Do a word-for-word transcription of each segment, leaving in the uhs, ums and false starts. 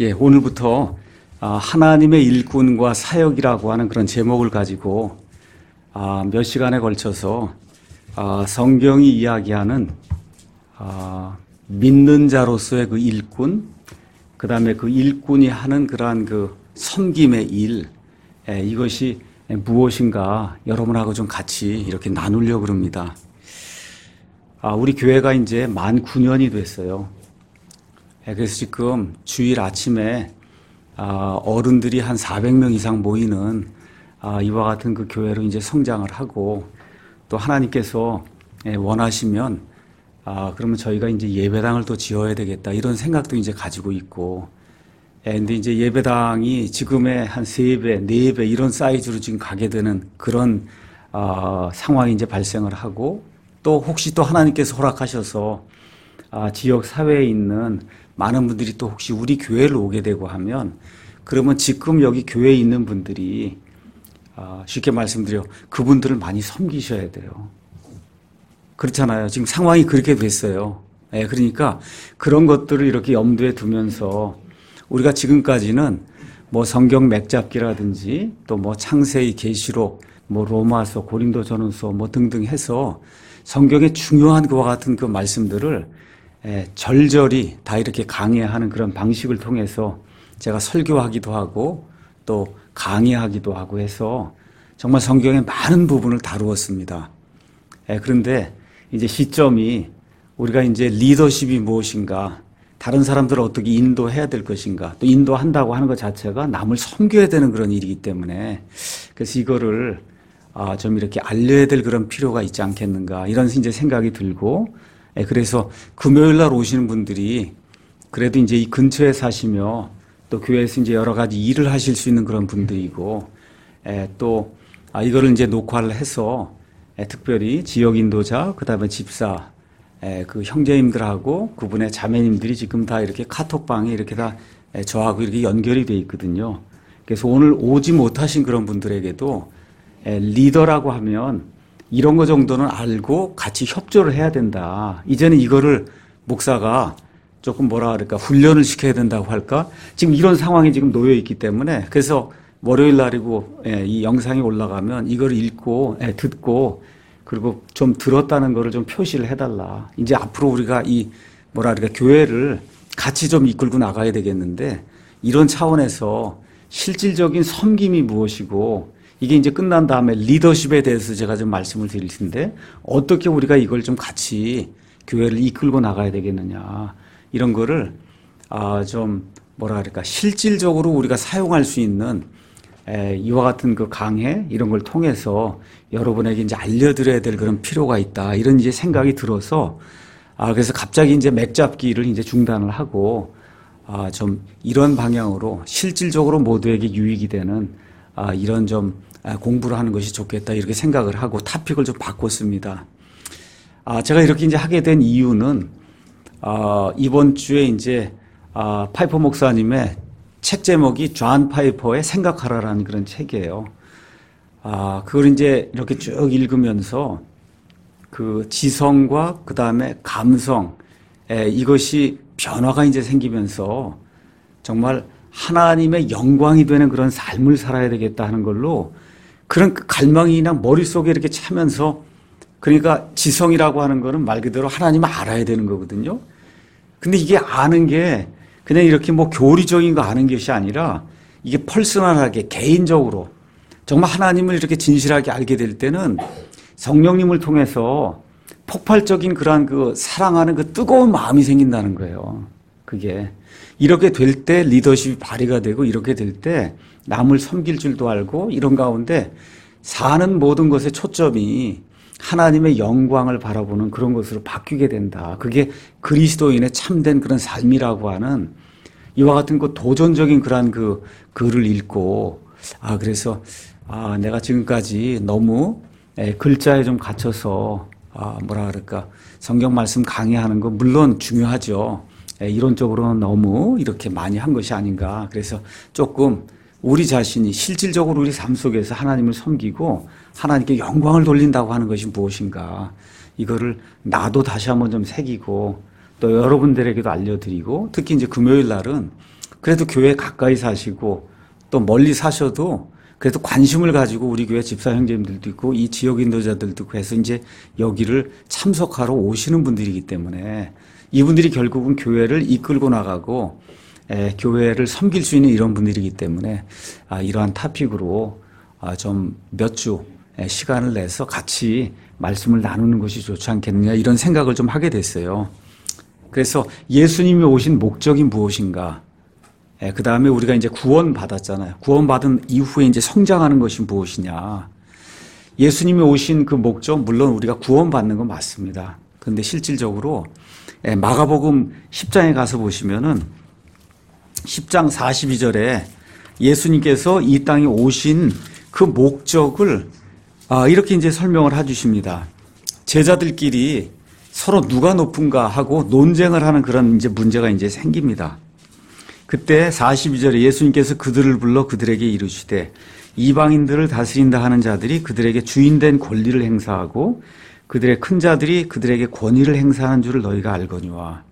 예, 오늘부터 아, 하나님의 일꾼과 사역이라고 하는 그런 제목을 가지고 아, 몇 시간에 걸쳐서 아, 성경이 이야기하는 아, 믿는 자로서의 그 일꾼, 그 다음에 그 일꾼이 하는 그러한 그 섬김의 일, 예, 이것이 무엇인가 여러분하고 좀 같이 이렇게 나누려고 합니다. 아, 우리 교회가 이제 만 구 년이 됐어요. 그래서 지금 주일 아침에 어른들이 한 사백 명 이상 모이는 이와 같은 그 교회로 이제 성장을 하고, 또 하나님께서 원하시면 그러면 저희가 이제 예배당을 또 지어야 되겠다 이런 생각도 이제 가지고 있고, 근데 이제 예배당이 지금의 한 세 배, 네 배 이런 사이즈로 지금 가게 되는 그런 상황이 이제 발생을 하고, 또 혹시 또 하나님께서 허락하셔서 지역 사회에 있는 많은 분들이 또 혹시 우리 교회를 오게 되고 하면, 그러면 지금 여기 교회에 있는 분들이 쉽게 말씀드려 그분들을 많이 섬기셔야 돼요. 그렇잖아요. 지금 상황이 그렇게 됐어요. 네, 그러니까 그런 것들을 이렇게 염두에 두면서 우리가 지금까지는 뭐 성경 맥잡기라든지 또 뭐 창세기, 계시록, 뭐 로마서, 고린도전후서 뭐 등등 해서 성경의 중요한 그와 같은 그 말씀들을 예, 절절히 다 이렇게 강해하는 그런 방식을 통해서 제가 설교하기도 하고 또 강의하기도 하고 해서 정말 성경의 많은 부분을 다루었습니다. 예, 그런데 이제 시점이 우리가 이제 리더십이 무엇인가, 다른 사람들을 어떻게 인도해야 될 것인가, 또 인도한다고 하는 것 자체가 남을 섬겨야 되는 그런 일이기 때문에, 그래서 이거를 아, 좀 이렇게 알려야 될 그런 필요가 있지 않겠는가 이런 이제 생각이 들고, 그래서 금요일 날 오시는 분들이 그래도 이제 이 근처에 사시며 또 교회에서 이제 여러 가지 일을 하실 수 있는 그런 분들이고, 또 이거를 이제 녹화를 해서 특별히 지역 인도자, 그 다음에 집사, 그 형제님들하고 그분의 자매님들이 지금 다 이렇게 카톡방에 이렇게 다 저하고 이렇게 연결이 돼 있거든요. 그래서 오늘 오지 못하신 그런 분들에게도 리더라고 하면 이런 거 정도는 알고 같이 협조를 해야 된다. 이제는 이거를 목사가 조금 뭐라 그럴까, 훈련을 시켜야 된다고 할까? 지금 이런 상황이 지금 놓여 있기 때문에, 그래서 월요일 날이고 이 영상이 올라가면 이걸 읽고 듣고 그리고 좀 들었다는 거를 좀 표시를 해달라. 이제 앞으로 우리가 이 뭐라 그럴까, 교회를 같이 좀 이끌고 나가야 되겠는데, 이런 차원에서 실질적인 섬김이 무엇이고, 이게 이제 끝난 다음에 리더십에 대해서 제가 좀 말씀을 드릴 텐데, 어떻게 우리가 이걸 좀 같이 교회를 이끌고 나가야 되겠느냐, 이런 거를 아, 좀 뭐라 그럴까, 실질적으로 우리가 사용할 수 있는 에, 이와 같은 그 강해 이런 걸 통해서 여러분에게 이제 알려드려야 될 그런 필요가 있다, 이런 이제 생각이 들어서 아, 그래서 갑자기 이제 맥잡기를 이제 중단을 하고 아, 좀 이런 방향으로 실질적으로 모두에게 유익이 되는 아, 이런 좀 공부를 하는 것이 좋겠다, 이렇게 생각을 하고 토픽을 좀 바꿨습니다. 아, 제가 이렇게 이제 하게 된 이유는 아, 이번 주에 이제 아, 파이퍼 목사님의 책 제목이 존 파이퍼의 생각하라라는 그런 책이에요. 아, 그걸 이제 이렇게 쭉 읽으면서 그 지성과 그 다음에 감성, 에, 이것이 변화가 이제 생기면서 정말 하나님의 영광이 되는 그런 삶을 살아야 되겠다 하는 걸로 그런 갈망이 그냥 머릿속에 이렇게 차면서, 그러니까 지성이라고 하는 거는 말 그대로 하나님을 알아야 되는 거거든요. 근데 이게 아는 게 그냥 이렇게 뭐 교리적인 거 아는 것이 아니라 이게 퍼스널하게 개인적으로 정말 하나님을 이렇게 진실하게 알게 될 때는 성령님을 통해서 폭발적인 그러한 그 사랑하는 그 뜨거운 마음이 생긴다는 거예요. 그게 이렇게 될 때 리더십이 발휘가 되고, 이렇게 될 때 남을 섬길 줄도 알고, 이런 가운데 사는 모든 것의 초점이 하나님의 영광을 바라보는 그런 것으로 바뀌게 된다. 그게 그리스도인의 참된 그런 삶이라고 하는 이와 같은 그 도전적인 그러한 그 글을 읽고, 아, 그래서 아, 내가 지금까지 너무 에, 글자에 좀 갇혀서 아, 뭐라 그럴까, 성경 말씀 강의하는 거 물론 중요하죠. 이론적으로는 너무 이렇게 많이 한 것이 아닌가. 그래서 조금 우리 자신이 실질적으로 우리 삶 속에서 하나님을 섬기고 하나님께 영광을 돌린다고 하는 것이 무엇인가, 이거를 나도 다시 한번 좀 새기고 또 여러분들에게도 알려드리고, 특히 이제 금요일 날은 그래도 교회 가까이 사시고 또 멀리 사셔도 그래도 관심을 가지고 우리 교회 집사 형제님들도 있고 이 지역 인도자들도 있고 해서 이제 여기를 참석하러 오시는 분들이기 때문에 이분들이 결국은 교회를 이끌고 나가고 에, 교회를 섬길 수 있는 이런 분들이기 때문에 아, 이러한 토픽으로 아, 좀 몇 주 시간을 내서 같이 말씀을 나누는 것이 좋지 않겠느냐 이런 생각을 좀 하게 됐어요. 그래서 예수님이 오신 목적이 무엇인가? 예, 그 다음에 우리가 이제 구원 받았잖아요. 구원 받은 이후에 이제 성장하는 것이 무엇이냐? 예수님이 오신 그 목적, 물론 우리가 구원 받는 건 맞습니다. 그런데 실질적으로 예, 마가복음 십 장에 가서 보시면은 십 장 사십이 절에 예수님께서 이 땅에 오신 그 목적을 아, 이렇게 이제 설명을 해주십니다. 제자들끼리 서로 누가 높은가 하고 논쟁을 하는 그런 이제 문제가 이제 생깁니다. 그때 사십이 절에 예수님께서 그들을 불러 그들에게 이르시되 이방인들을 다스린다 하는 자들이 그들에게 주인된 권리를 행사하고 그들의 큰 자들이 그들에게 권위를 행사하는 줄을 너희가 알거니와.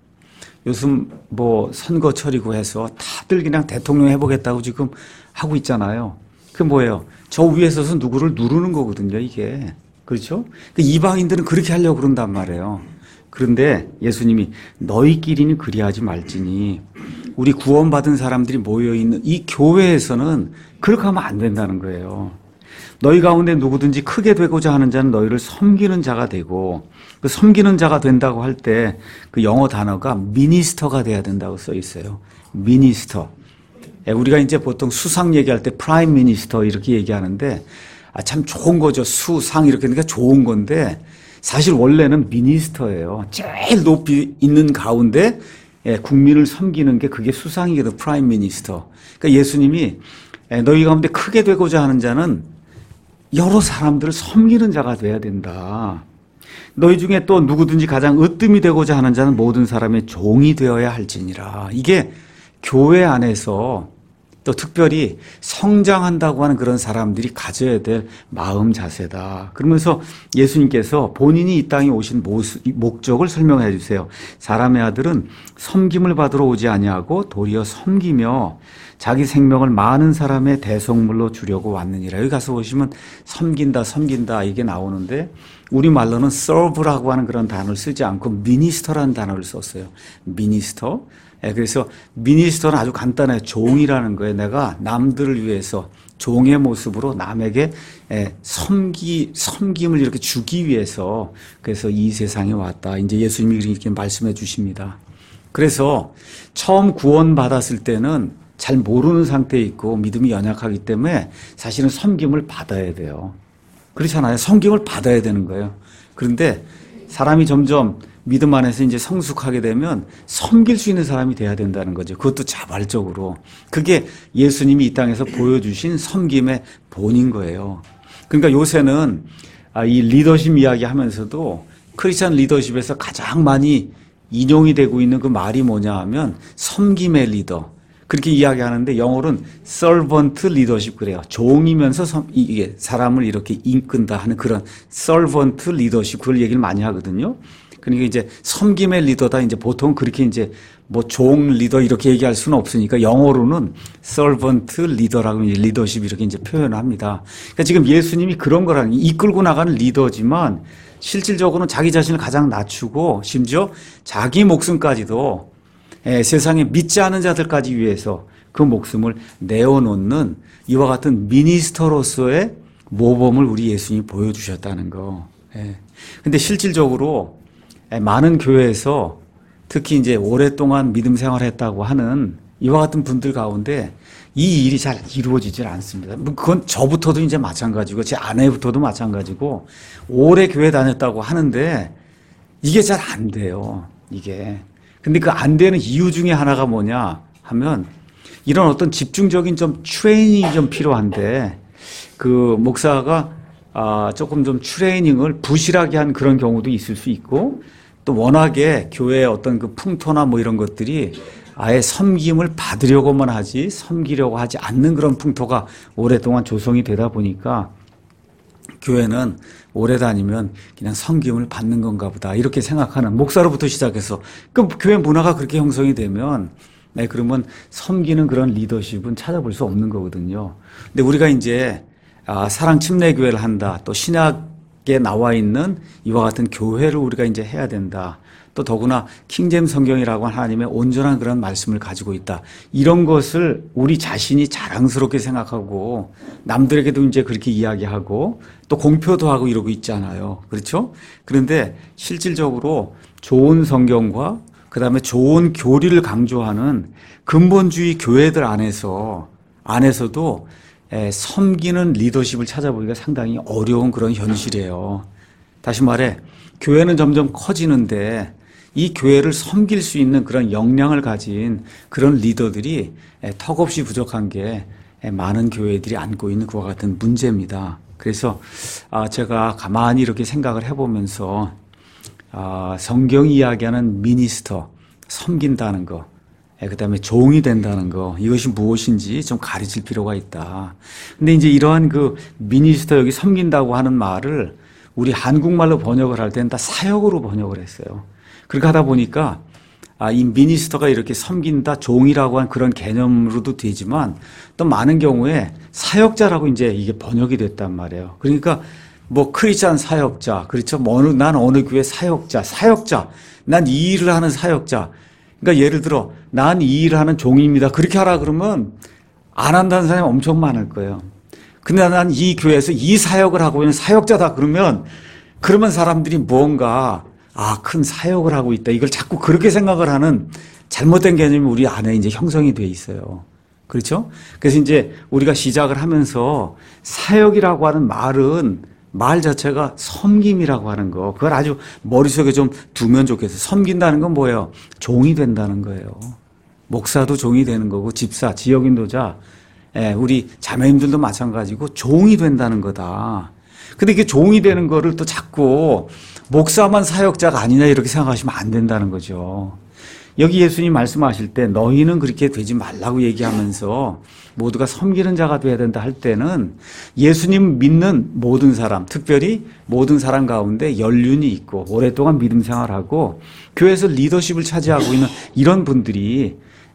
요즘 뭐 선거철이고 해서 다들 그냥 대통령 해보겠다고 지금 하고 있잖아요. 그 뭐예요? 저 위에 서서 누구를 누르는 거거든요, 이게. 그렇죠? 그 이방인들은 그렇게 하려고 그런단 말이에요. 그런데 예수님이 너희끼리는 그리하지 말지니 우리 구원받은 사람들이 모여있는 이 교회에서는 그렇게 하면 안 된다는 거예요. 너희 가운데 누구든지 크게 되고자 하는 자는 너희를 섬기는 자가 되고 그 섬기는 자가 된다고 할 때 그 영어 단어가 미니스터가 돼야 된다고 써 있어요. 미니스터. 우리가 이제 보통 수상 얘기할 때 프라임 미니스터 이렇게 얘기하는데 아, 참 좋은 거죠. 수상 이렇게 하니까 좋은 건데 사실 원래는 미니스터예요. 제일 높이 있는 가운데 예, 국민을 섬기는 게 그게 수상이거든. 프라임 미니스터. 그러니까 예수님이 예, 너희 가운데 크게 되고자 하는 자는 여러 사람들을 섬기는 자가 돼야 된다. 너희 중에 또 누구든지 가장 으뜸이 되고자 하는 자는 모든 사람의 종이 되어야 할지니라. 이게 교회 안에서 또 특별히 성장한다고 하는 그런 사람들이 가져야 될 마음 자세다. 그러면서 예수님께서 본인이 이 땅에 오신 모습, 목적을 설명해 주세요. 사람의 아들은 섬김을 받으러 오지 아니하고 도리어 섬기며 자기 생명을 많은 사람의 대속물로 주려고 왔느니라. 여기 가서 보시면 섬긴다, 섬긴다 이게 나오는데 우리말로는 serve라고 하는 그런 단어를 쓰지 않고 minister라는 단어를 썼어요. minister. 예, 그래서 미니스터는 아주 간단해요. 종이라는 거예요. 내가 남들을 위해서 종의 모습으로 남에게 예, 섬기, 섬김을 이렇게 주기 위해서 그래서 이 세상에 왔다. 이제 예수님이 이렇게 말씀해 주십니다. 그래서 처음 구원받았을 때는 잘 모르는 상태에 있고 믿음이 연약하기 때문에 사실은 섬김을 받아야 돼요. 그렇잖아요. 섬김을 받아야 되는 거예요. 그런데 사람이 점점 믿음 안에서 이제 성숙하게 되면 섬길 수 있는 사람이 돼야 된다는 거죠. 그것도 자발적으로. 그게 예수님이 이 땅에서 보여주신 섬김의 본인 거예요. 그러니까 요새는 이 리더십 이야기 하면서도 크리스찬 리더십에서 가장 많이 인용이 되고 있는 그 말이 뭐냐 하면 섬김의 리더. 그렇게 이야기하는데 영어로는 servant leadership 그래요. 종이면서 섬, 이게 사람을 이렇게 이끈다 하는 그런 servant leadership 그걸 얘기를 많이 하거든요. 그러니까 이제 섬김의 리더다 이제 보통 그렇게 이제 뭐 종 리더 이렇게 얘기할 수는 없으니까 영어로는 servant leader라고 이제 리더십 이렇게 이제 표현합니다. 그러니까 지금 예수님이 그런 거라는 이끌고 나가는 리더지만 실질적으로는 자기 자신을 가장 낮추고 심지어 자기 목숨까지도 예, 세상에 믿지 않은 자들까지 위해서 그 목숨을 내어놓는 이와 같은 미니스터로서의 모범을 우리 예수님이 보여주셨다는 거. 예. 근데 실질적으로 많은 교회에서 특히 이제 오랫동안 믿음 생활했다고 하는 이와 같은 분들 가운데 이 일이 잘 이루어지질 않습니다. 그건 저부터도 이제 마찬가지고 제 아내부터도 마찬가지고 오래 교회 다녔다고 하는데 이게 잘 안 돼요. 이게. 근데 그 안 되는 이유 중에 하나가 뭐냐 하면 이런 어떤 집중적인 좀 트레이닝이 좀 필요한데 그 목사가 아 조금 좀 트레이닝을 부실하게 한 그런 경우도 있을 수 있고 또 워낙에 교회의 어떤 그 풍토나 뭐 이런 것들이 아예 섬김을 받으려고만 하지 섬기려고 하지 않는 그런 풍토가 오랫동안 조성이 되다 보니까 교회는 오래 다니면 그냥 섬김을 받는 건가 보다 이렇게 생각하는 목사로부터 시작해서 그 교회 문화가 그렇게 형성이 되면 네, 그러면 섬기는 그런 리더십은 찾아볼 수 없는 거거든요. 근데 우리가 이제 아, 사랑 침례교회를 한다. 또 신약에 나와 있는 이와 같은 교회를 우리가 이제 해야 된다. 또 더구나 킹제임스 성경이라고 하나님의 온전한 그런 말씀을 가지고 있다. 이런 것을 우리 자신이 자랑스럽게 생각하고 남들에게도 이제 그렇게 이야기하고 또 공표도 하고 이러고 있잖아요. 그렇죠? 그런데 실질적으로 좋은 성경과 그다음에 좋은 교리를 강조하는 근본주의 교회들 안에서 안에서도 에, 섬기는 리더십을 찾아보기가 상당히 어려운 그런 현실이에요. 다시 말해 교회는 점점 커지는데 이 교회를 섬길 수 있는 그런 역량을 가진 그런 리더들이 에, 턱없이 부족한 게 에, 많은 교회들이 안고 있는 그와 같은 문제입니다. 그래서 아, 제가 가만히 이렇게 생각을 해보면서 아, 성경이 이야기하는 미니스터, 섬긴다는 거, 그 다음에 종이 된다는 거, 이것이 무엇인지 좀 가르칠 필요가 있다. 근데 이제 이러한 그 미니스터 여기 섬긴다고 하는 말을 우리 한국말로 번역을 할 때는 다 사역으로 번역을 했어요. 그렇게 하다 보니까 아, 이 미니스터가 이렇게 섬긴다, 종이라고 한 그런 개념으로도 되지만 또 많은 경우에 사역자라고 이제 이게 번역이 됐단 말이에요. 그러니까 뭐 크리스찬 사역자, 그렇죠? 뭐 어느, 난 어느 교회 사역자, 사역자, 난 이 일을 하는 사역자. 그러니까 예를 들어 난 이 일을 하는 종입니다. 그렇게 하라 그러면 안 한다는 사람이 엄청 많을 거예요. 근데 난 이 교회에서 이 사역을 하고 있는 사역자다 그러면 그러면 사람들이 뭔가 아, 큰 사역을 하고 있다. 이걸 자꾸 그렇게 생각을 하는 잘못된 개념이 우리 안에 이제 형성이 돼 있어요. 그렇죠? 그래서 이제 우리가 시작을 하면서 사역이라고 하는 말은 말 자체가 섬김이라고 하는 거, 그걸 아주 머릿속에 좀 두면 좋겠어요. 섬긴다는 건 뭐예요? 종이 된다는 거예요. 목사도 종이 되는 거고, 집사, 지역인도자, 예, 우리 자매님들도 마찬가지고 종이 된다는 거다. 근데 이게 종이 되는 거를 또 자꾸 목사만 사역자가 아니냐 이렇게 생각하시면 안 된다는 거죠. 여기 예수님 말씀하실 때 너희는 그렇게 되지 말라고 얘기하면서 모두가 섬기는 자가 돼야 된다 할 때는 예수님 믿는 모든 사람, 특별히 모든 사람 가운데 연륜이 있고 오랫동안 믿음 생활하고 교회에서 리더십을 차지하고 있는 이런 분들이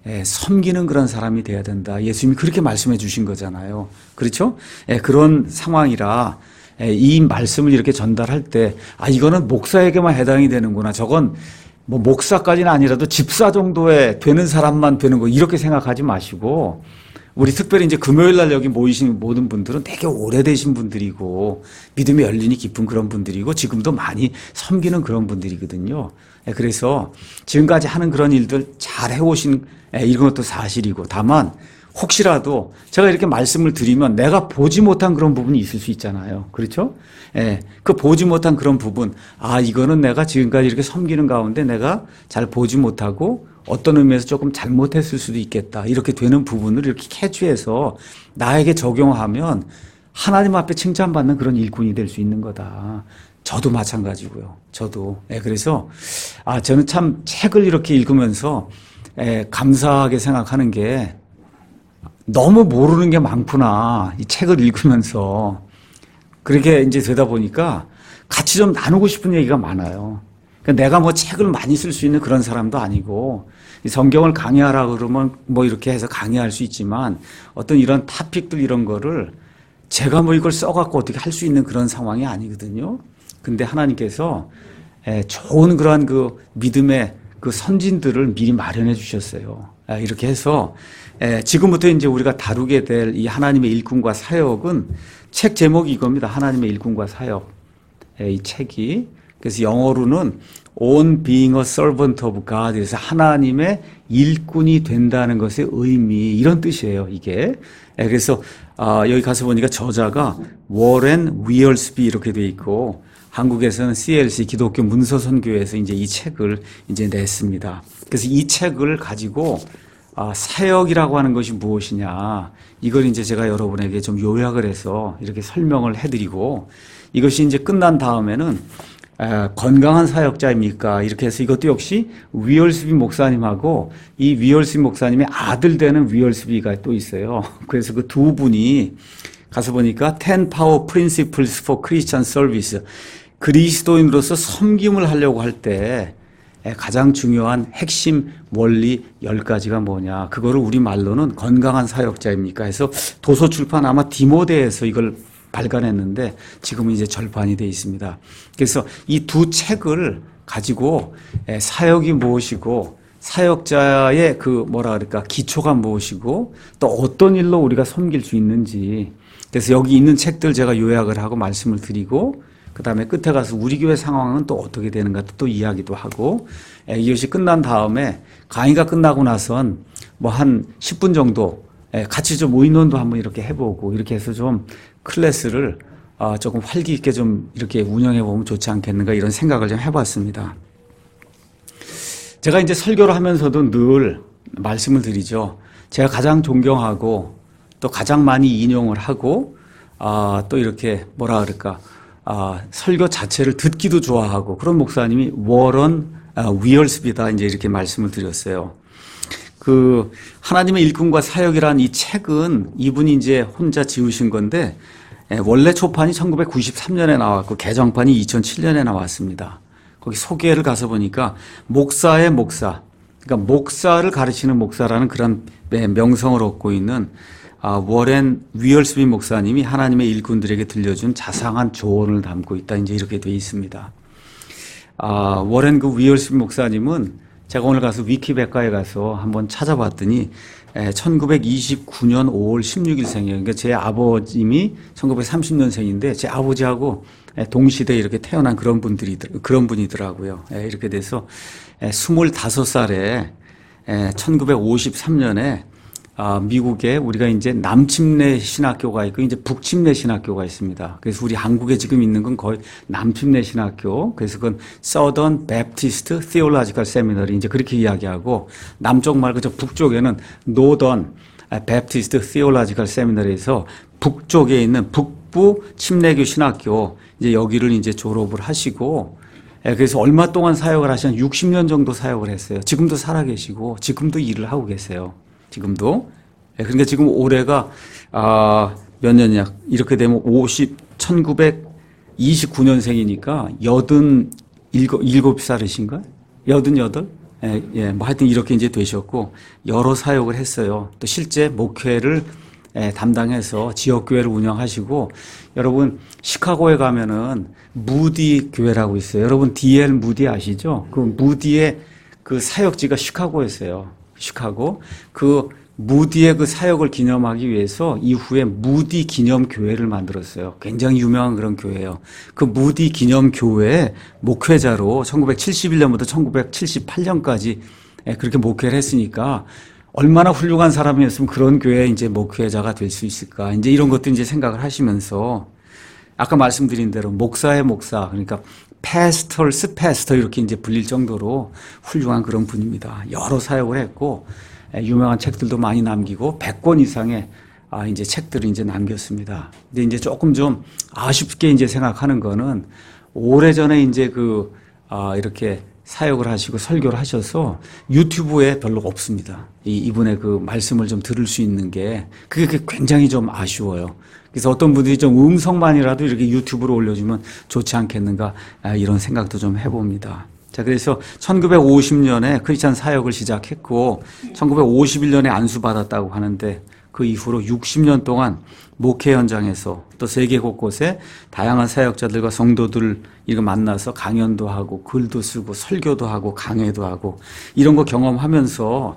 섬기는 그런 사람이 돼야 된다. 예수님이 그렇게 말씀해 주신 거잖아요. 그렇죠? 그런 상황이라 이 말씀을 이렇게 전달할 때 아, 이거는 목사에게만 해당이 되는구나. 저건 뭐 목사까지는 아니라도 집사 정도에 되는 사람만 되는 거 이렇게 생각하지 마시고 우리 특별히 이제 금요일 날 여기 모이신 모든 분들은 되게 오래되신 분들이고 믿음의 연륜이 깊은 그런 분들이고 지금도 많이 섬기는 그런 분들이거든요. 그래서 지금까지 하는 그런 일들 잘 해오신 이런 것도 사실이고 다만 혹시라도 제가 이렇게 말씀을 드리면 내가 보지 못한 그런 부분이 있을 수 있잖아요. 그렇죠? 예. 그 보지 못한 그런 부분, 아, 이거는 내가 지금까지 이렇게 섬기는 가운데 내가 잘 보지 못하고 어떤 의미에서 조금 잘못했을 수도 있겠다. 이렇게 되는 부분을 이렇게 캐치해서 나에게 적용하면 하나님 앞에 칭찬받는 그런 일꾼이 될 수 있는 거다. 저도 마찬가지고요. 저도. 예, 그래서, 아, 저는 참 책을 이렇게 읽으면서, 예, 감사하게 생각하는 게 너무 모르는 게 많구나. 이 책을 읽으면서. 그렇게 이제 되다 보니까 같이 좀 나누고 싶은 얘기가 많아요. 그러니까 내가 뭐 책을 많이 쓸 수 있는 그런 사람도 아니고, 성경을 강의하라 그러면 뭐 이렇게 해서 강의할 수 있지만, 어떤 이런 토픽들 이런 거를 제가 뭐 이걸 써갖고 어떻게 할 수 있는 그런 상황이 아니거든요. 근데 하나님께서 좋은 그러한 그 믿음의 그 선진들을 미리 마련해 주셨어요. 이렇게 해서 지금부터 이제 우리가 다루게 될 이 하나님의 일꾼과 사역은 책 제목이 이겁니다. 하나님의 일꾼과 사역. 이 책이. 그래서 영어로는 On being a servant of God. 그래서 하나님의 일꾼이 된다는 것의 의미. 이런 뜻이에요, 이게. 그래서 여기 가서 보니까 저자가 워렌 위얼스비 이렇게 돼 있고 한국에서는 씨엘씨 기독교 문서선교회에서 이제 이 책을 이제 냈습니다. 그래서 이 책을 가지고 아, 사역이라고 하는 것이 무엇이냐 이걸 이제 제가 여러분에게 좀 요약을 해서 이렇게 설명을 해드리고 이것이 이제 끝난 다음에는 아, 건강한 사역자입니까? 이렇게 해서 이것도 역시 위얼스비 목사님하고 이 위얼스비 목사님의 아들 되는 위얼스비가 또 있어요. 그래서 그 두 분이 가서 보니까 Ten Power Principles for Christian Service 그리스도인으로서 섬김을 하려고 할 때 가장 중요한 핵심 원리 열 가지가 뭐냐. 그거를 우리말로는 건강한 사역자입니까 해서 도서출판 아마 디모데에서 이걸 발간했는데 지금은 이제 절판이 되어 있습니다. 그래서 이 두 책을 가지고 사역이 무엇이고 사역자의 그 뭐라 그럴까 기초가 무엇이고 또 어떤 일로 우리가 섬길 수 있는지, 그래서 여기 있는 책들 제가 요약을 하고 말씀을 드리고 그 다음에 끝에 가서 우리 교회 상황은 또 어떻게 되는가 또 이야기도 하고, 이것이 끝난 다음에 강의가 끝나고 나선 뭐 한 십 분 정도 같이 좀 의논도 한번 이렇게 해보고 이렇게 해서 좀 클래스를 조금 활기 있게 좀 이렇게 운영해 보면 좋지 않겠는가 이런 생각을 좀 해봤습니다. 제가 이제 설교를 하면서도 늘 말씀을 드리죠. 제가 가장 존경하고 또 가장 많이 인용을 하고 아, 또 이렇게 뭐라 그럴까 아, 설교 자체를 듣기도 좋아하고 그런 목사님이 워런 아, 위얼스비다 이제 이렇게 말씀을 드렸어요. 그 하나님의 일꾼과 사역이라는 이 책은 이분이 이제 혼자 지으신 건데 원래 초판이 천구백구십삼 년에 나왔고 개정판이 이천칠 년에 나왔습니다. 거기 소개를 가서 보니까 목사의 목사, 그러니까 목사를 가르치는 목사라는 그런 명성을 얻고 있는 아, 워렌 위얼스비 목사님이 하나님의 일꾼들에게 들려준 자상한 조언을 담고 있다. 이제 이렇게 되어 있습니다. 아, 워렌 그 위얼스비 목사님은 제가 오늘 가서 위키백과에 가서 한번 찾아봤더니 천구백이십구 년 오월 십육일생이에요. 그러니까 제 아버님이 천구백삼십 년생인데 제 아버지하고 동시대에 이렇게 태어난 그런 분들이 그런 분이더라고요. 이렇게 돼서 스물다섯 살에 천구백오십삼 년에 미국에 우리가 이제 남침내 신학교가 있고 이제 북침내 신학교가 있습니다. 그래서 우리 한국에 지금 있는 건 거의 남침내 신학교. 그래서 그건 Southern Baptist Theological Seminary 이제 그렇게 이야기하고, 남쪽 말고 저 북쪽에는 Northern Baptist Theological Seminary에서 북쪽에 있는 북부 침례교 신학교 이제 여기를 이제 졸업을 하시고, 그래서 얼마 동안 사역을 하시면 육십 년 정도 사역을 했어요. 지금도 살아계시고 지금도 일을 하고 계세요. 지금도. 그러니까 지금 올해가 아, 몇 년이냐 이렇게 되면 오십 천구백이십구 년생이니까 여든일곱 일곱 살이신가? 여든여덟? 예, 예, 뭐 하여튼 이렇게 이제 되셨고 여러 사역을 했어요. 또 실제 목회를 예, 담당해서 지역교회를 운영하시고, 여러분 시카고에 가면은 무디 교회라고 있어요. 여러분 디엘 무디 아시죠? 그 무디의 그 사역지가 시카고였어요. 시카고. 그 무디의 그 사역을 기념하기 위해서 이후에 무디 기념 교회를 만들었어요. 굉장히 유명한 그런 교회예요. 그 무디 기념 교회의 목회자로 천구백칠십일 년부터 천구백칠십팔 년까지 그렇게 목회를 했으니까 얼마나 훌륭한 사람이었으면 그런 교회에 이제 목회자가 될 수 있을까. 이제 이런 것도 이제 생각을 하시면서 아까 말씀드린 대로 목사의 목사, 그러니까 패스터스 패스터 이렇게 이제 불릴 정도로 훌륭한 그런 분입니다. 여러 사역을 했고 유명한 책들도 많이 남기고 백 권 이상의 아 이제 책들을 이제 남겼습니다. 근데 이제 조금 좀 아쉽게 이제 생각하는 거는 오래전에 이제 그 아 이렇게 사역을 하시고 설교를 하셔서 유튜브에 별로 없습니다. 이 이분의 그 말씀을 좀 들을 수 있는 게 그게 굉장히 좀 아쉬워요. 그래서 어떤 분들이 좀 음성만이라도 이렇게 유튜브로 올려주면 좋지 않겠는가 이런 생각도 좀 해봅니다. 자, 그래서 천구백오십 년에 크리스찬 사역을 시작했고 천구백오십일 년에 안수받았다고 하는데 그 이후로 육십 년 동안 목회 현장에서 또 세계 곳곳에 다양한 사역자들과 성도들 이거 만나서 강연도 하고 글도 쓰고 설교도 하고 강해도 하고 이런 거 경험하면서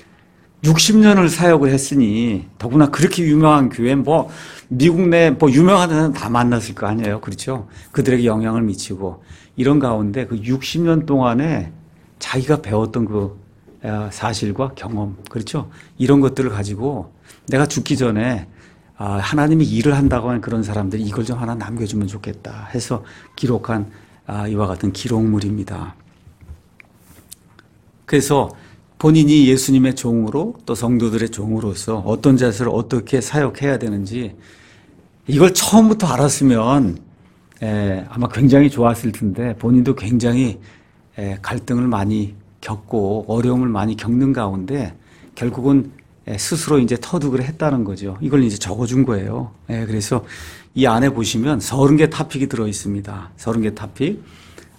육십 년을 사역을 했으니 더구나 그렇게 유명한 교회 뭐 미국 내 뭐 유명한 데는 다 만났을 거 아니에요. 그렇죠? 그들에게 영향을 미치고 이런 가운데 그 육십 년 동안에 자기가 배웠던 그 사실과 경험, 그렇죠? 이런 것들을 가지고 내가 죽기 전에 하나님이 일을 한다고 하는 그런 사람들이 이걸 좀 하나 남겨주면 좋겠다 해서 기록한 이와 같은 기록물입니다. 그래서 본인이 예수님의 종으로 또 성도들의 종으로서 어떤 자세로 어떻게 사역해야 되는지 이걸 처음부터 알았으면 에, 아마 굉장히 좋았을 텐데 본인도 굉장히 에, 갈등을 많이 겪고 어려움을 많이 겪는 가운데 결국은 에, 스스로 이제 터득을 했다는 거죠. 이걸 이제 적어준 거예요. 에, 그래서 이 안에 보시면 서른 개 토픽이 들어 있습니다. 서른 개 토픽.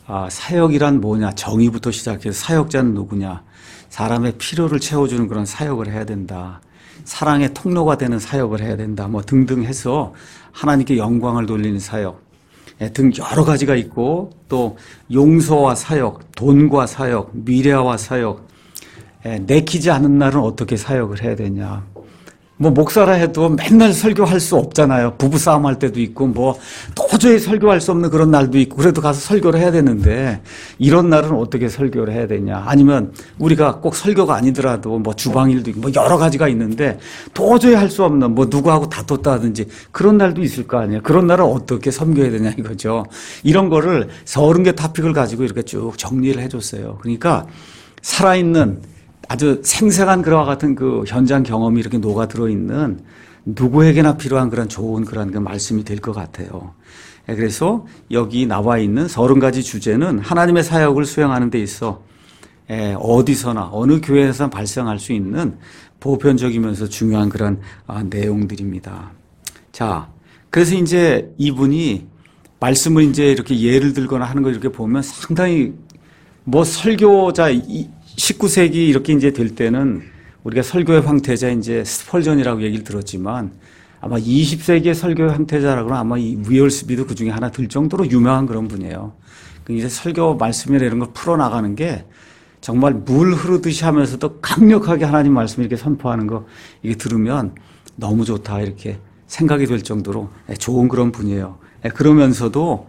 아, 사역이란 뭐냐? 정의부터 시작해서 사역자는 누구냐? 사람의 필요를 채워주는 그런 사역을 해야 된다. 사랑의 통로가 되는 사역을 해야 된다. 뭐 등등 해서 하나님께 영광을 돌리는 사역 등 여러 가지가 있고, 또 용서와 사역, 돈과 사역, 미래와 사역, 내키지 않은 날은 어떻게 사역을 해야 되냐. 뭐 목사라 해도 맨날 설교할 수 없잖아요. 부부싸움 할 때도 있고, 뭐 도저히 설교할 수 없는 그런 날도 있고, 그래도 가서 설교를 해야 되는데, 이런 날은 어떻게 설교를 해야 되냐. 아니면 우리가 꼭 설교가 아니더라도 뭐 주방일도 있고 뭐 여러 가지가 있는데 도저히 할 수 없는, 뭐 누구하고 다퉜다든지 그런 날도 있을 거 아니에요. 그런 날은 어떻게 섬겨야 되냐 이거죠. 이런 거를 서른 개 토픽을 가지고 이렇게 쭉 정리를 해줬어요. 그러니까 살아있는 아주 생생한 그와 같은 그 현장 경험이 이렇게 녹아 들어있는 누구에게나 필요한 그런 좋은 그런 그 말씀이 될 것 같아요. 그래서 여기 나와 있는 서른 가지 주제는 하나님의 사역을 수행하는 데 있어 어디서나 어느 교회에서 발생할 수 있는 보편적이면서 중요한 그런 내용들입니다. 자, 그래서 이제 이분이 말씀을 이제 이렇게 예를 들거나 하는 걸 이렇게 보면 상당히 뭐 설교자 십구 세기 이렇게 이제 될 때는 우리가 설교의 황태자 이제 스펄전이라고 얘기를 들었지만, 아마 이십 세기의 설교의 황태자라고는 아마 이 위얼 스미도 그 중에 하나 들 정도로 유명한 그런 분이에요. 이제 설교 말씀이나 이런 걸 풀어나가는 게 정말 물 흐르듯이 하면서도 강력하게 하나님 말씀을 이렇게 선포하는 거, 이게 들으면 너무 좋다 이렇게 생각이 될 정도로 좋은 그런 분이에요. 그러면서도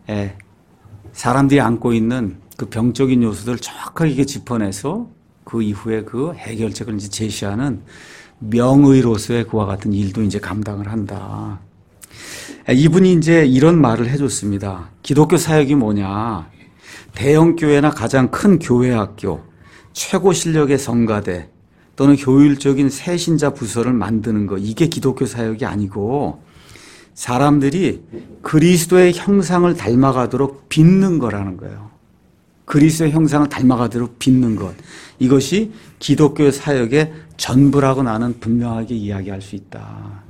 사람들이 안고 있는 그 병적인 요소들을 정확하게 짚어내서 그 이후에 그 해결책을 이제 제시하는 명의로서의 그와 같은 일도 이제 감당을 한다. 이분이 이제 이런 말을 해줬습니다. 기독교 사역이 뭐냐? 대형 교회나 가장 큰 교회 학교, 최고 실력의 성가대 또는 효율적인 새신자 부서를 만드는 거, 이게 기독교 사역이 아니고 사람들이 그리스도의 형상을 닮아가도록 빚는 거라는 거예요. 그리스도의 형상을 닮아가도록 빚는 것, 이것이 기독교 사역의 전부라고 나는 분명하게 이야기할 수 있다.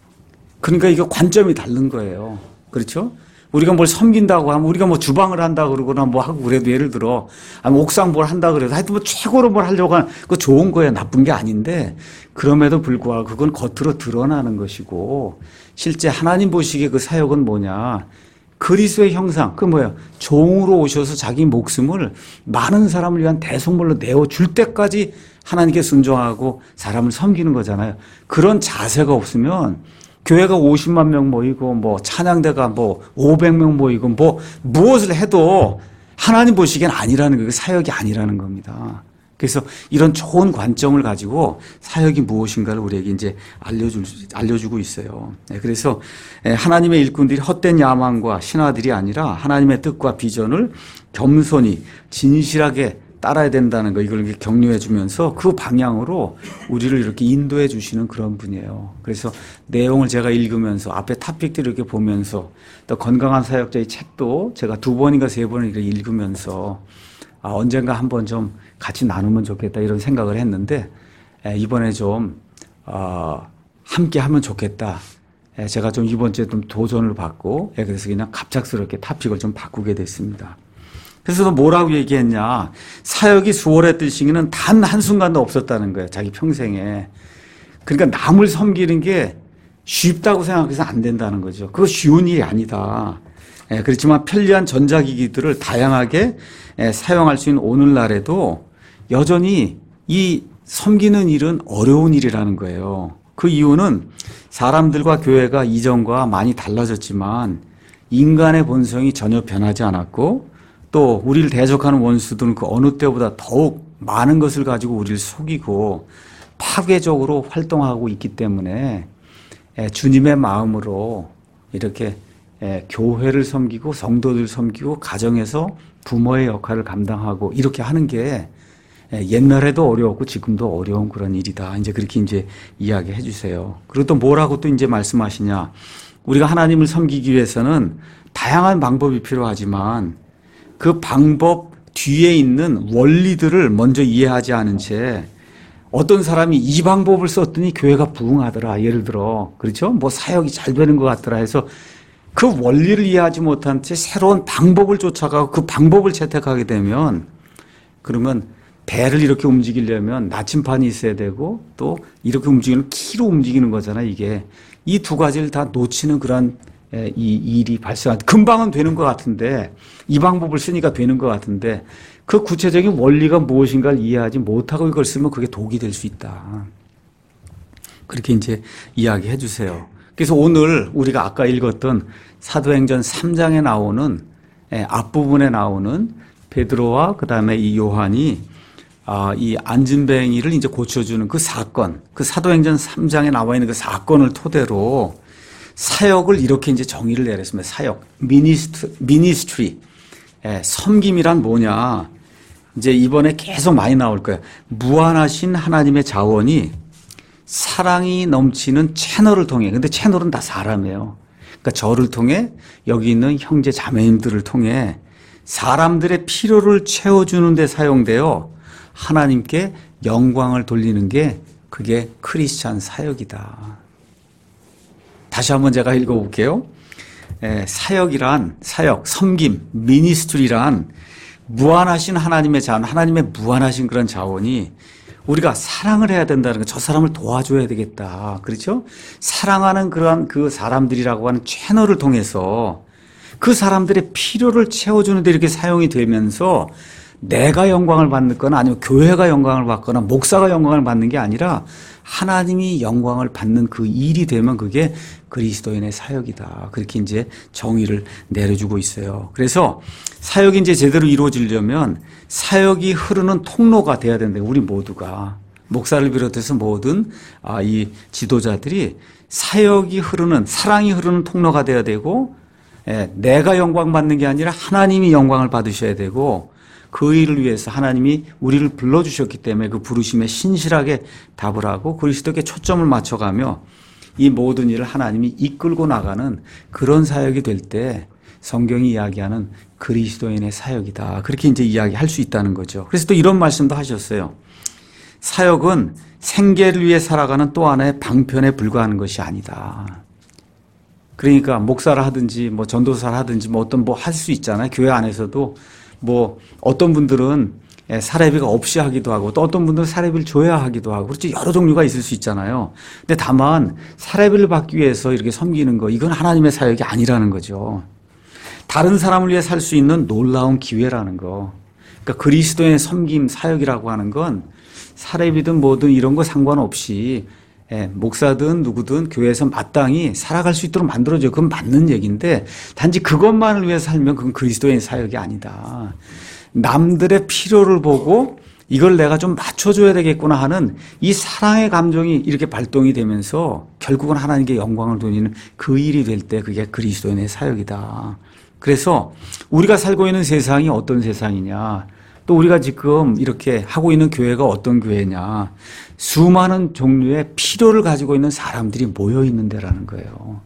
그러니까 이거 관점이 다른 거예요. 그렇죠? 우리가 뭘 섬긴다고 하면, 우리가 뭐 주방을 한다 그러거나 뭐 하고 그래도, 예를 들어 아니면 옥상 뭘 한다 그래도 하여튼 뭐 최고로 뭘 하려고 하는 그거 좋은 거예요. 나쁜 게 아닌데, 그럼에도 불구하고 그건 겉으로 드러나는 것이고, 실제 하나님 보시기에 그 사역은 뭐냐? 그리스도의 형상, 그 뭐예요? 종으로 오셔서 자기 목숨을 많은 사람을 위한 대속물로 내어줄 때까지 하나님께 순종하고 사람을 섬기는 거잖아요. 그런 자세가 없으면 교회가 오십만 명 모이고 뭐 찬양대가 뭐 오백 명 모이고 뭐 무엇을 해도 하나님 보시기엔 아니라는 거예요. 사역이 아니라는 겁니다. 그래서 이런 좋은 관점을 가지고 사역이 무엇인가를 우리에게 이제 알려줄, 알려주고 있어요. 그래서 하나님의 일꾼들이 헛된 야망과 신화들이 아니라 하나님의 뜻과 비전을 겸손히 진실하게 따라야 된다는 거, 이걸 격려해 주면서 그 방향으로 우리를 이렇게 인도해 주시는 그런 분이에요. 그래서 내용을 제가 읽으면서 앞에 토픽들을 이렇게 보면서, 또 건강한 사역자의 책도 제가 두 번인가 세 번을 이렇게 읽으면서 아, 언젠가 한번 좀 같이 나누면 좋겠다 이런 생각을 했는데, 이번에 좀 어, 함께 하면 좋겠다. 제가 좀 이번 주에 좀 도전을 받고, 그래서 그냥 갑작스럽게 토픽을 좀 바꾸게 됐습니다. 그래서 뭐라고 얘기했냐? 사역이 수월했던 시기는 단 한순간도 없었다는 거예요. 자기 평생에. 그러니까 남을 섬기는 게 쉽다고 생각해서 안 된다는 거죠. 그거 쉬운 일이 아니다. 예, 그렇지만 편리한 전자기기들을 다양하게 예, 사용할 수 있는 오늘날에도 여전히 이 섬기는 일은 어려운 일이라는 거예요. 그 이유는 사람들과 교회가 이전과 많이 달라졌지만 인간의 본성이 전혀 변하지 않았고, 또 우리를 대적하는 원수들은 그 어느 때보다 더욱 많은 것을 가지고 우리를 속이고 파괴적으로 활동하고 있기 때문에 주님의 마음으로 이렇게 교회를 섬기고 성도들 섬기고 가정에서 부모의 역할을 감당하고 이렇게 하는 게 옛날에도 어려웠고 지금도 어려운 그런 일이다. 이제 그렇게 이제 이야기해 주세요. 그리고 또 뭐라고 또 이제 말씀하시냐? 우리가 하나님을 섬기기 위해서는 다양한 방법이 필요하지만 그 방법 뒤에 있는 원리들을 먼저 이해하지 않은 채 어떤 사람이 이 방법을 썼더니 교회가 부흥하더라. 예를 들어, 그렇죠? 뭐 사역이 잘 되는 것 같더라 해서 그 원리를 이해하지 못한 채 새로운 방법을 쫓아가고 그 방법을 채택하게 되면 그러면 배를 이렇게 움직이려면 나침판이 있어야 되고 또 이렇게 움직이는 키로 움직이는 거잖아요. 이게 이 두 가지를 다 놓치는 그런 이 일이 발생한 금방은 되는 것 같은데 이 방법을 쓰니까 되는 것 같은데 그 구체적인 원리가 무엇인가를 이해하지 못하고 이걸 쓰면 그게 독이 될 수 있다. 그렇게 이제 이야기해 주세요. 그래서 오늘 우리가 아까 읽었던 사도행전 삼 장에 나오는 앞부분에 나오는 베드로와 그다음에 이 요한이 아, 이 안진뱅이를 이제 고쳐주는 그 사건, 그 사도행전 삼 장에 나와 있는 그 사건을 토대로 사역을 이렇게 이제 정의를 내렸습니다. 사역, 미니스트, 미니스트리, 예, 섬김이란 뭐냐? 이제 이번에 계속 많이 나올 거예요. 무한하신 하나님의 자원이 사랑이 넘치는 채널을 통해, 근데 채널은 다 사람이에요. 그러니까 저를 통해 여기 있는 형제 자매님들을 통해 사람들의 필요를 채워주는 데 사용되어 하나님께 영광을 돌리는 게 그게 크리스찬 사역이다. 다시 한번 제가 읽어볼게요. 에, 사역이란, 사역, 섬김, 미니스트리란 무한하신 하나님의 자원, 하나님의 무한하신 그런 자원이 우리가 사랑을 해야 된다는 거, 저 사람을 도와줘야 되겠다. 그렇죠? 사랑하는 그러한 그 사람들이라고 하는 채널을 통해서 그 사람들의 필요를 채워주는 데 이렇게 사용이 되면서 내가 영광을 받거나 아니면 교회가 영광을 받거나 목사가 영광을 받는 게 아니라 하나님이 영광을 받는 그 일이 되면 그게 그리스도인의 사역이다. 그렇게 이제 정의를 내려주고 있어요. 그래서 사역이 이제 제대로 이루어지려면 사역이 흐르는 통로가 돼야 된다. 우리 모두가. 목사를 비롯해서 모든 아, 이 지도자들이 사역이 흐르는, 사랑이 흐르는 통로가 돼야 되고, 예, 내가 영광 받는 게 아니라 하나님이 영광을 받으셔야 되고, 그 일을 위해서 하나님이 우리를 불러주셨기 때문에 그 부르심에 신실하게 답을 하고 그리스도께 초점을 맞춰가며 이 모든 일을 하나님이 이끌고 나가는 그런 사역이 될 때 성경이 이야기하는 그리스도인의 사역이다. 그렇게 이제 이야기할 수 있다는 거죠. 그래서 또 이런 말씀도 하셨어요. 사역은 생계를 위해 살아가는 또 하나의 방편에 불과한 것이 아니다. 그러니까 목사를 하든지 뭐 전도사를 하든지 뭐 어떤 뭐 할 수 있잖아요. 교회 안에서도 뭐 어떤 분들은 사례비가 없이 하기도 하고 또 어떤 분들은 사례비를 줘야 하기도 하고 그렇지 여러 종류가 있을 수 있잖아요. 근데 다만 사례비를 받기 위해서 이렇게 섬기는 거 이건 하나님의 사역이 아니라는 거죠. 다른 사람을 위해 살 수 있는 놀라운 기회라는 거. 그러니까 그리스도의 섬김 사역이라고 하는 건 사례비든 뭐든 이런 거 상관없이 예, 목사든 누구든 교회에서 마땅히 살아갈 수 있도록 만들어줘요. 그건 맞는 얘기인데 단지 그것만을 위해서 살면 그건 그리스도의 사역이 아니다. 남들의 필요를 보고 이걸 내가 좀 맞춰줘야 되겠구나 하는 이 사랑의 감정이 이렇게 발동이 되면서 결국은 하나님께 영광을 돌리는 그 일이 될 때 그게 그리스도의 사역이다. 그래서 우리가 살고 있는 세상이 어떤 세상이냐 또 우리가 지금 이렇게 하고 있는 교회가 어떤 교회냐 수많은 종류의 필요를 가지고 있는 사람들이 모여 있는 데라는 거예요.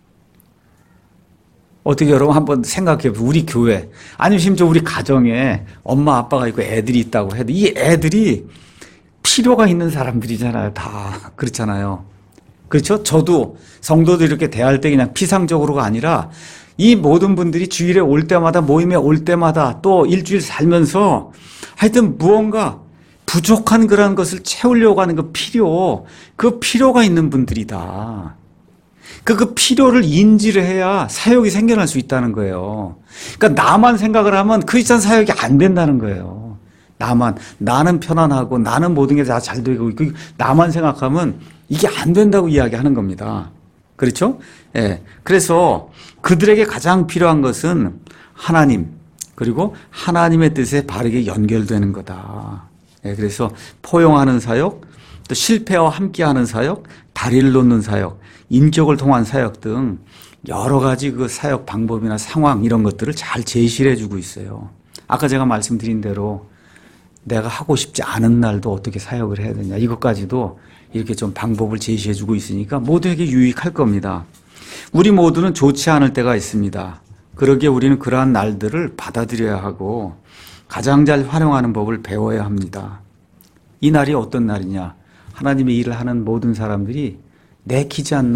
어떻게 여러분 한번 생각해 보세요. 우리 교회 아니면 심지어 우리 가정에 엄마 아빠가 있고 애들이 있다고 해도 이 애들이 필요가 있는 사람들이잖아요. 다 그렇잖아요. 그렇죠? 저도 성도들 이렇게 대할 때 그냥 피상적으로가 아니라 이 모든 분들이 주일에 올 때마다 모임에 올 때마다 또 일주일 살면서 하여튼 무언가 부족한 그런 것을 채우려고 하는 그 필요, 그 필요가 있는 분들이다. 그, 그 필요를 인지를 해야 사역이 생겨날 수 있다는 거예요. 그러니까 나만 생각을 하면 크리스찬 사역이 안 된다는 거예요. 나만, 나는 편안하고 나는 모든 게 다 잘 되고 있고 나만 생각하면 이게 안 된다고 이야기하는 겁니다. 그렇죠? 예. 그래서 그들에게 가장 필요한 것은 하나님, 그리고 하나님의 뜻에 바르게 연결되는 거다. 예. 그래서 포용하는 사역, 또 실패와 함께하는 사역, 다리를 놓는 사역, 인격을 통한 사역 등 여러 가지 그 사역 방법이나 상황 이런 것들을 잘 제시를 해주고 있어요. 아까 제가 말씀드린 대로 내가 하고 싶지 않은 날도 어떻게 사역을 해야 되냐 이것까지도 이렇게 좀 방법을 제시해 주고 있으니까 모두에게 유익할 겁니다. 우리 모두는 좋지 않을 때가 있습니다. 그러기에 우리는 그러한 날들을 받아들여야 하고 가장 잘 활용하는 법을 배워야 합니다. 이 날이 어떤 날이냐? 하나님의 일을 하는 모든 사람들이 내키지 않는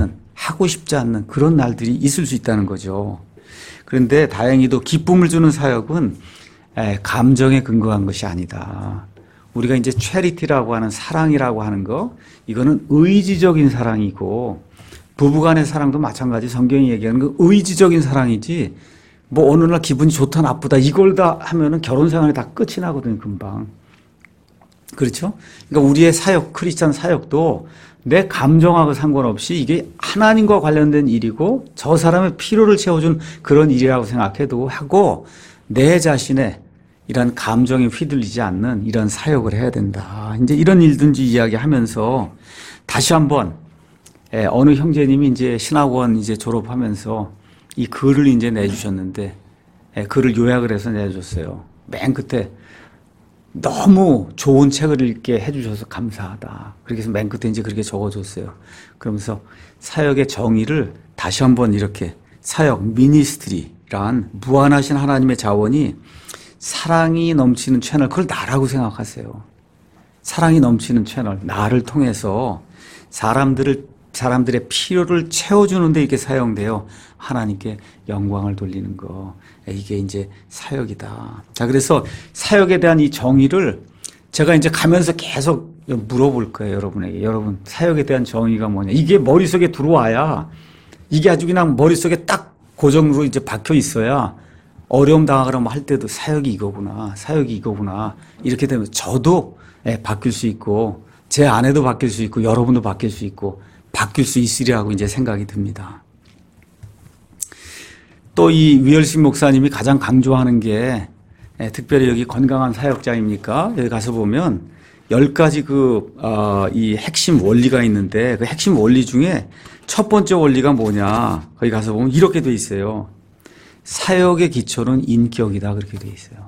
하고 싶지 않는 그런 날들이 있을 수 있다는 거죠. 그런데 다행히도 기쁨을 주는 사역은 감정에 근거한 것이 아니다. 우리가 이제 체리티라고 하는 사랑이라고 하는 거, 이거는 의지적인 사랑이고, 부부간의 사랑도 마찬가지. 성경이 얘기하는 그 의지적인 사랑이지, 뭐 어느 날 기분이 좋다 나쁘다 이걸 다 하면은 결혼 생활이 다 끝이 나거든요, 금방. 그렇죠? 그러니까 우리의 사역, 크리스찬 사역도 내 감정하고 상관없이 이게 하나님과 관련된 일이고 저 사람의 필요를 채워준 그런 일이라고 생각해도 하고 내 자신의 이런 감정에 휘둘리지 않는 이런 사역을 해야 된다. 이제 이런 일든지 이야기하면서 다시 한번 어느 형제님이 이제 신학원 이제 졸업하면서 이 글을 이제 내주셨는데 글을 요약을 해서 내줬어요. 맨 끝에 너무 좋은 책을 읽게 해주셔서 감사하다. 그렇게 해서 맨 끝에 이제 그렇게 적어줬어요. 그러면서 사역의 정의를 다시 한번 이렇게 사역, 미니스트리란 무한하신 하나님의 자원이 사랑이 넘치는 채널, 그걸 나라고 생각하세요. 사랑이 넘치는 채널, 나를 통해서 사람들을, 사람들의 필요를 채워주는데 이렇게 사용되어 하나님께 영광을 돌리는 거. 이게 이제 사역이다. 자, 그래서 사역에 대한 이 정의를 제가 이제 가면서 계속 물어볼 거예요, 여러분에게. 여러분, 사역에 대한 정의가 뭐냐. 이게 머릿속에 들어와야, 이게 아주 그냥 머릿속에 딱 고정으로 이제 박혀 있어야 어려움 당하거나 할 때도 사역이 이거구나, 사역이 이거구나. 이렇게 되면 저도 바뀔 수 있고, 제 아내도 바뀔 수 있고, 여러분도 바뀔 수 있고, 바뀔 수 있으리라고 이제 생각이 듭니다. 또 이 위얼신 목사님이 가장 강조하는 게 특별히 여기 건강한 사역자입니까? 여기 가서 보면 열 가지 그, 어, 이 핵심 원리가 있는데 그 핵심 원리 중에 첫 번째 원리가 뭐냐. 거기 가서 보면 이렇게 돼 있어요. 사역의 기초는 인격이다. 그렇게 돼 있어요.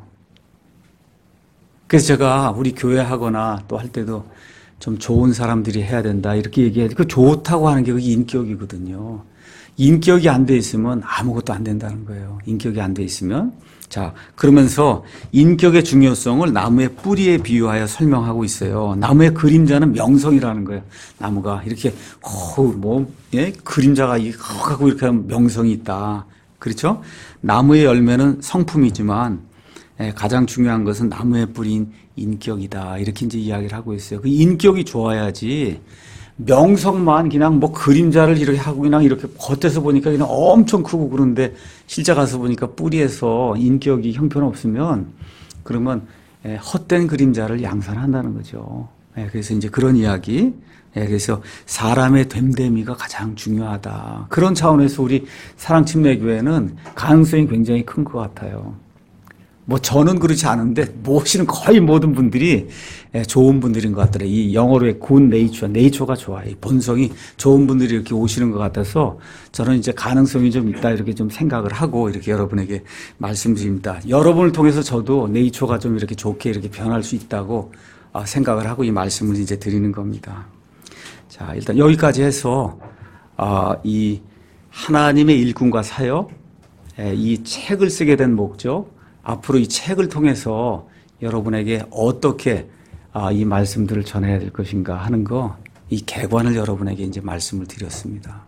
그래서 제가 우리 교회 하거나 또 할 때도 좀 좋은 사람들이 해야 된다. 이렇게 얘기해야지. 그 좋다고 하는 게 그게 인격이거든요. 인격이 안 돼 있으면 아무것도 안 된다는 거예요. 인격이 안 돼 있으면. 자, 그러면서 인격의 중요성을 나무의 뿌리에 비유하여 설명하고 있어요. 나무의 그림자는 명성이라는 거예요. 나무가 이렇게, 어, 뭐, 예? 그림자가 하고 이렇게 하면 명성이 있다. 그렇죠? 나무의 열매는 성품이지만, 예, 가장 중요한 것은 나무의 뿌리인 인격이다. 이렇게 이제 이야기를 하고 있어요. 그 인격이 좋아야지, 명성만 그냥 뭐 그림자를 이렇게 하고 그냥 이렇게 겉에서 보니까 그냥 엄청 크고 그런데 실제 가서 보니까 뿌리에서 인격이 형편없으면 그러면 헛된 그림자를 양산한다는 거죠. 그래서 이제 그런 이야기. 그래서 사람의 됨됨이가 가장 중요하다. 그런 차원에서 우리 사랑침례교회는 가능성이 굉장히 큰 것 같아요. 뭐 저는 그렇지 않은데 모시는 거의 모든 분들이 좋은 분들인 것 같더라고요. 이 영어로의 good nature, nature가 좋아요. 이 본성이 좋은 분들이 이렇게 오시는 것 같아서 저는 이제 가능성이 좀 있다 이렇게 좀 생각을 하고 이렇게 여러분에게 말씀드립니다. 여러분을 통해서 저도 네이처가 좀 이렇게 좋게 이렇게 변할 수 있다고 생각을 하고 이 말씀을 이제 드리는 겁니다. 자, 일단 여기까지 해서 이 하나님의 일꾼과 사역, 이 책을 쓰게 된 목적, 앞으로 이 책을 통해서 여러분에게 어떻게 이 말씀들을 전해야 될 것인가 하는 거, 이 개관을 여러분에게 이제 말씀을 드렸습니다.